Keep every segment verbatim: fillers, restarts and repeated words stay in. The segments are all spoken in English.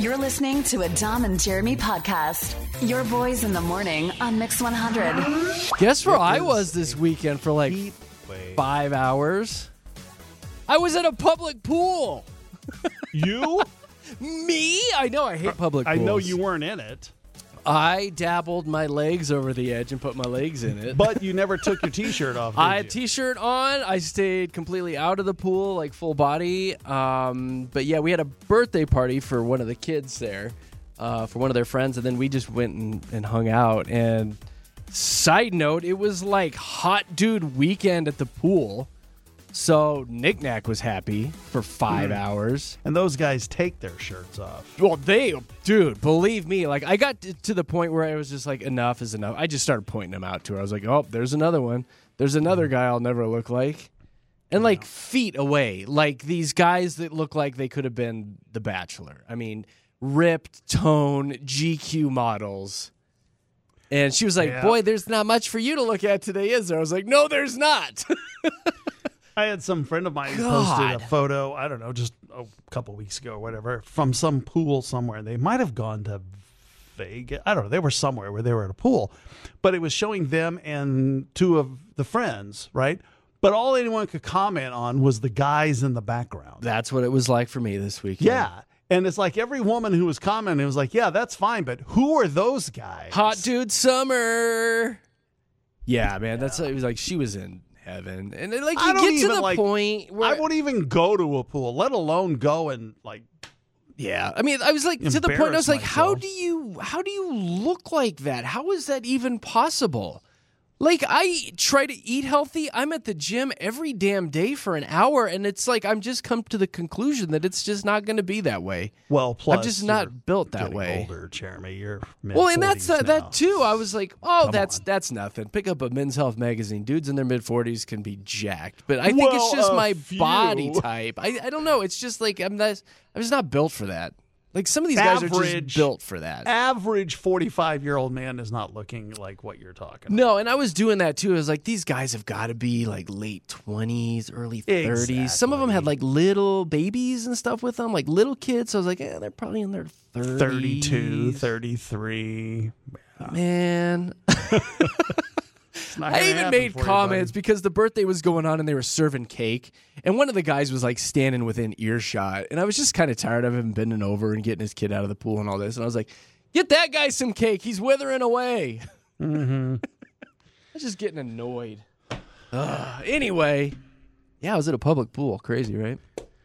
You're listening to a Dom and Jeremy podcast. Your boys in the morning on Mix one hundred. Guess where I was this weekend for like five hours? I was at a public pool. You? Me? I know, I hate public I pools. know you weren't in it. I dabbled my legs over the edge and put my legs in it. But you never took your T-shirt off, did I had you? T-shirt on. I stayed completely out of the pool, like full body. Um, but yeah, we had a birthday party for one of the kids there, uh, for one of their friends, and then we just went and, and hung out. And side note, it was like hot dude weekend at the pool. So Knick Knack was happy for five mm. hours. And those guys take their shirts off. Well, they, dude, believe me, like I got to, to the point where I was just like, enough is enough. I just started pointing them out to her. I was like, oh, there's another one. There's another guy I'll never look like. And like feet away, like these guys that look like they could have been The Bachelor. I mean, ripped, tone, G Q models. And she was like, yeah. boy, there's not much for you to look at today, is there? I was like, no, there's not. I had some friend of mine God. posted a photo, I don't know, just a couple weeks ago or whatever, from some pool somewhere. They might have gone to Vegas. I don't know. They were somewhere where they were at a pool. But it was showing them and two of the friends, right? But all anyone could comment on was the guys in the background. That's what it was like for me this weekend. Yeah. And it's like every woman who was commenting was like, yeah, that's fine, but who are those guys? Hot dude summer. Yeah, man. That's it was like she was in heaven. And like I you don't get to even, the like, point where I won't even go to a pool, let alone go and like yeah. I mean, I was like to the point I was like, myself. how do you how do you look like that? How is that even possible? Like, I try to eat healthy. I'm at the gym every damn day for an hour, and it's like I'm just come to the conclusion that it's just not going to be that way. Well, plus I'm just not built that getting way. Older, Jeremy, you're well, and that's uh, that too. I was like, oh, Come that's on. that's nothing. Pick up a Men's Health magazine. Dudes in their mid forties can be jacked, but I think Well, it's just a my few. body type. I I don't know. It's just like I'm not. I'm just not built for that. Like some of these guys are Average- just built for that. Average forty-five-year-old man is not looking like what you're talking about. No, and I was doing that too. I was like, these guys have got to be like late twenties, early thirties. Some of them had like little babies and stuff with them, like little kids. So I was like, yeah, they're probably in their thirties. thirty-two, thirty-three. Man. It's not I gonna even happen made for you, comments buddy. because the birthday was going on and they were serving cake. And one of the guys was like standing within earshot. And I was just kind of tired of him bending over and getting his kid out of the pool and all this. And I was like, get that guy some cake. He's withering away. Mm-hmm. I was just getting annoyed. Ugh. Anyway, yeah, I was at a public pool. Crazy, right?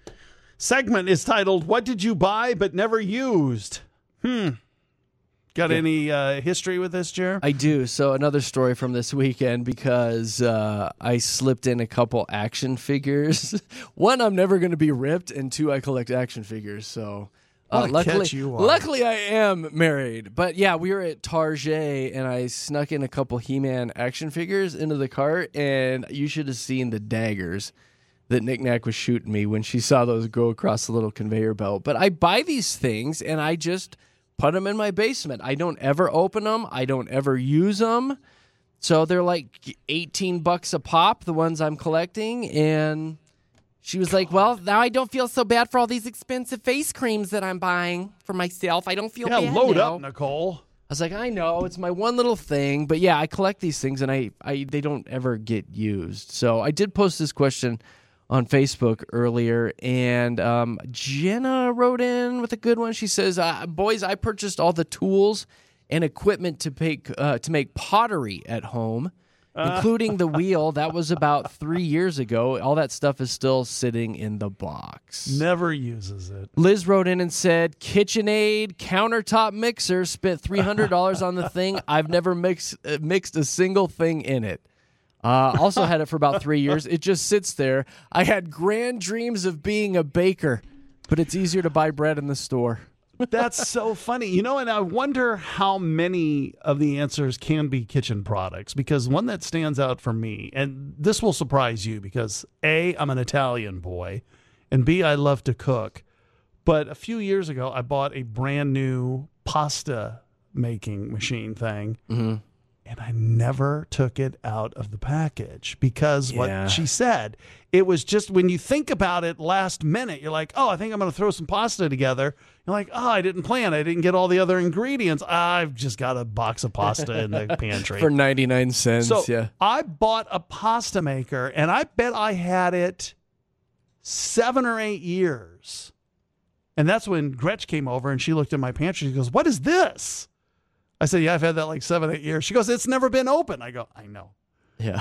Segment is titled, What Did You Buy But Never Used? Hmm. Got Yeah. any uh, history with this, Jer? I do. So another story from this weekend because uh, I slipped in a couple action figures. One, I'm never going to be ripped, and two, I collect action figures. So uh, What a luckily, catch you are. luckily, I am married. But yeah, we were at Target, and I snuck in a couple He-Man action figures into the cart, and you should have seen the daggers that Knick Knack was shooting me when she saw those go across the little conveyor belt. But I buy these things, and I just put them in my basement. I don't ever open them. I don't ever use them. So they're like eighteen bucks a pop, the ones I'm collecting. And she was like, well, now I don't feel so bad for all these expensive face creams that I'm buying for myself. I don't feel Yeah, bad load now. up, Nicole. I was like, I know, it's my one little thing. But yeah, I collect these things, and I, I they don't ever get used. So I did post this question on Facebook earlier, and um, Jenna wrote in with a good one. She says, uh, boys, I purchased all the tools and equipment to make, uh, to make pottery at home, including the wheel. That was about three years ago. All that stuff is still sitting in the box. Never uses it. Liz wrote in and said, KitchenAid countertop mixer, spent three hundred dollars on the thing. I've never mixed, uh, mixed a single thing in it. Uh, also had it for about three years. It just sits there. I had grand dreams of being a baker, but it's easier to buy bread in the store. That's so funny. You know, and I wonder how many of the answers can be kitchen products, because one that stands out for me, and this will surprise you because A, I'm an Italian boy, and B, I love to cook. But a few years ago, I bought a brand new pasta making machine thing. Mm-hmm. and I never took it out of the package because Yeah. what she said, it was just when you think about it last minute, you're like, oh, I think I'm going to throw some pasta together. You're like, oh, I didn't plan. I didn't get all the other ingredients. I've just got a box of pasta in the pantry. For ninety-nine cents, So yeah. I bought a pasta maker, and I bet I had it seven or eight years. And that's when Gretch came over, and she looked in my pantry. She goes, what is this? I said, yeah, I've had that like seven, eight years. She goes, it's never been open. I go, I know. Yeah.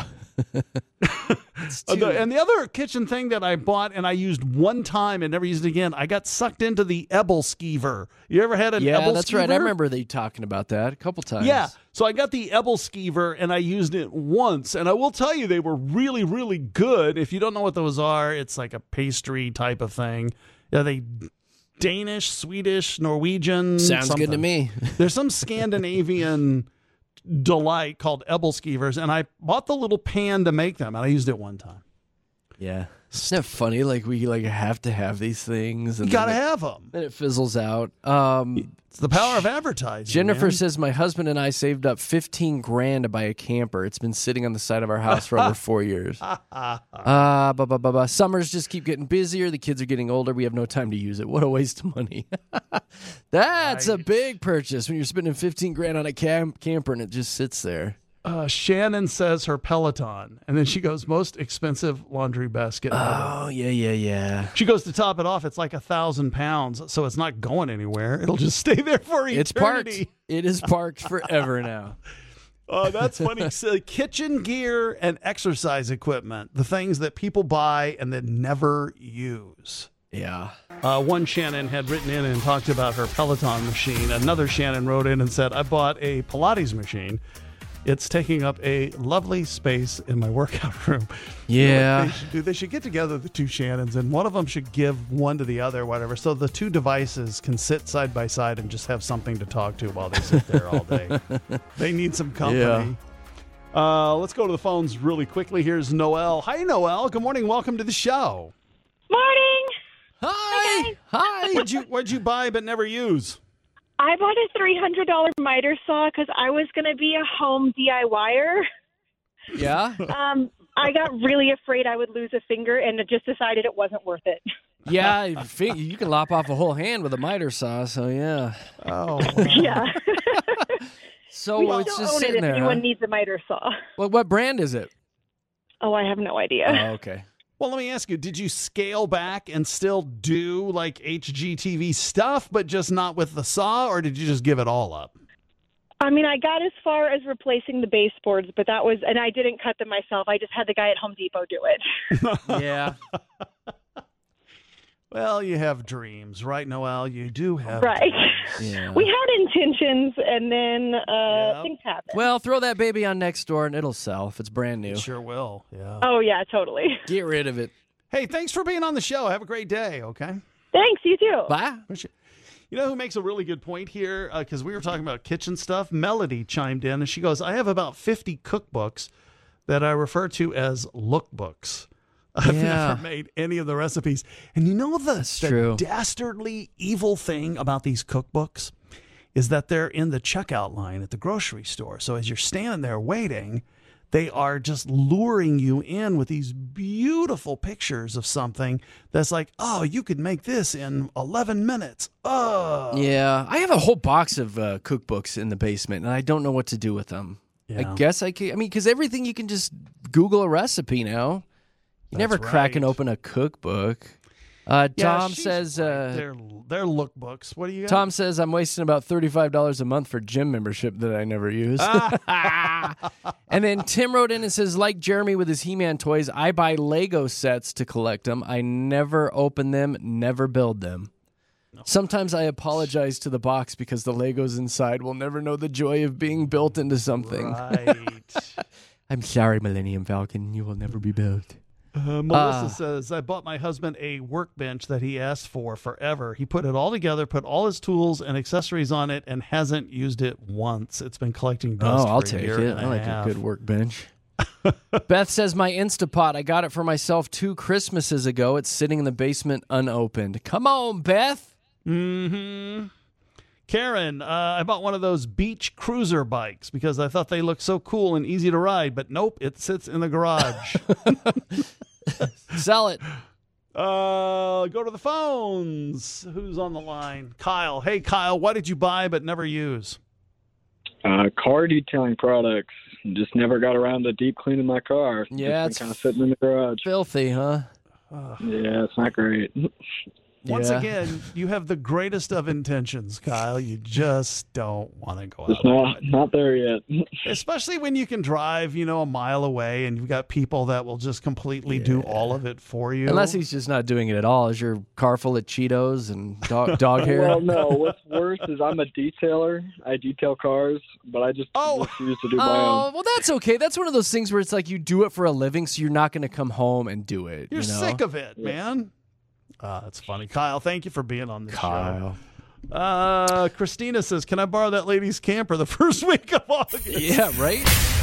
It's Uh, too- the- and the other kitchen thing that I bought and I used one time and never used it again, I got sucked into the Ebel skeever. You ever had an yeah, Ebel that's skeever? right. I remember that you talking about that a couple times. Yeah. So I got the Ebel skeever and I used it once. And I will tell you, they were really, really good. If you don't know what those are, it's like a pastry type of thing. Are they Danish, Swedish, Norwegian? Sounds something. good to me. There's some Scandinavian delight called Ebel skevers, and I bought the little pan to make them, and I used it one time. Yeah. Isn't that funny? Like, we like have to have these things. And You got to then it, have them. then it fizzles out. Um, It's the power of advertising. Jennifer man. says, my husband and I saved up fifteen grand to buy a camper. It's been sitting on the side of our house for over four years. Uh, blah, blah, blah, blah. Summers just keep getting busier. The kids are getting older. We have no time to use it. What a waste of money. That's a Right. big purchase when you're spending fifteen grand on a cam- camper and it just sits there. Uh, Shannon says her Peloton, and then she goes, most expensive laundry basket ever. Oh, yeah, yeah, yeah. She goes to top it off. It's like a thousand pounds, so it's not going anywhere. It'll just stay there for eternity. It's parked. It is parked forever now. Oh, that's funny. So, kitchen gear and exercise equipment, the things that people buy and then never use. Yeah. Uh, one Shannon had written in and talked about her Peloton machine. Another Shannon wrote in and said, I bought a Pilates machine. It's taking up a lovely space in my workout room. You know Yeah. what they should do? They should get together, the two Shannons, and one of them should give one to the other, whatever. So the two devices can sit side by side and just have something to talk to while they sit there all day. They need some company. Yeah. Uh, let's go to the phones really quickly. Here's Noelle. Hi, Noelle. Good morning. Welcome to the show. Morning. Hi. Hi. What'd you What'd you buy but never use? I bought a three hundred dollars miter saw because I was going to be a home DIYer. Yeah. Um, I got really afraid I would lose a finger and just decided it wasn't worth it. Yeah. You fig- you can lop off a whole hand with a miter saw. So yeah. Oh, Yeah. So we it's still just own it sitting if there. anyone Huh? needs a miter saw. What, what brand is it? Oh, I have no idea. Oh, okay. well, let me ask you, did you scale back and still do like H G T V stuff, but just not with the saw, or did you just give it all up? I mean, I got as far as replacing the baseboards, but that was, and I didn't cut them myself. I just had the guy at Home Depot do it. Yeah. Well, you have dreams, right, Noelle? You do have Right. dreams. Yeah. We had intentions, and then uh, Yep. things happened. Well, throw that baby on Nextdoor and it'll sell if it's brand new. It sure will, yeah. Oh, yeah, totally. Get rid of it. Hey, thanks for being on the show. Have a great day, okay? Thanks, you too. Bye. You know who makes a really good point here? Because we were talking about kitchen stuff. Melody chimed in, and she goes, I have about fifty cookbooks that I refer to as lookbooks. I've Yeah. never made any of the recipes. And you know the, the true. dastardly evil thing about these cookbooks is that they're in the checkout line at the grocery store. So as you're standing there waiting, they are just luring you in with these beautiful pictures of something that's like, oh, you could make this in eleven minutes. Oh. Yeah. I have a whole box of uh, cookbooks in the basement, and I don't know what to do with them. Yeah. I guess I can. I mean, because everything you can just Google a recipe now. You That's never cracking right. open a cookbook. Uh, Yeah, Tom she's says. right. Uh, they're they're lookbooks. What do you got? Tom says I'm wasting about thirty-five dollars a month for gym membership that I never use. And then Tim wrote in and says, like Jeremy with his He-Man toys, I buy Lego sets to collect them. I never open them, never build them. Sometimes I apologize to the box because the Legos inside will never know the joy of being built into something. Right. I'm sorry, Millennium Falcon. You will never be built. Uh, Melissa Ah. says, I bought my husband a workbench that he asked for forever. He put it all together, put all his tools and accessories on it, and hasn't used it once. It's been collecting Oh, dust I'll for a take year it. and I like half. a good workbench. Beth says, my Instapot, I got it for myself two Christmases ago. It's sitting in the basement unopened. Come on, Beth. Mm-hmm. Karen, uh, I bought one of those beach cruiser bikes because I thought they looked so cool and easy to ride, but nope, it sits in the garage. Sell it. Uh, go to the phones. Who's on the line? Kyle. Hey, Kyle, what did you buy but never use? Uh, car detailing products. Just never got around to deep cleaning my car. Yeah, Just it's kind of sitting in the garage. Filthy, huh? Yeah, it's not great. Once Yeah. again, you have the greatest of intentions, Kyle. You just don't want to go It's out. not not there yet. Especially when you can drive, you know, a mile away and you've got people that will just completely do all of it for you. Unless he's just not doing it at all. Is your car full of Cheetos and dog, dog hair? Well, no. What's worse is I'm a detailer. I detail cars, but I just Oh. refuse to do my Oh, own. well, that's okay. That's one of those things where it's like you do it for a living, so you're not going to come home and do it. You're you know? sick of it, man. Uh, that's funny. Kyle, thank you for being on the Kyle. show. Uh, Christina says, can I borrow that lady's camper the first week of August? Yeah, right?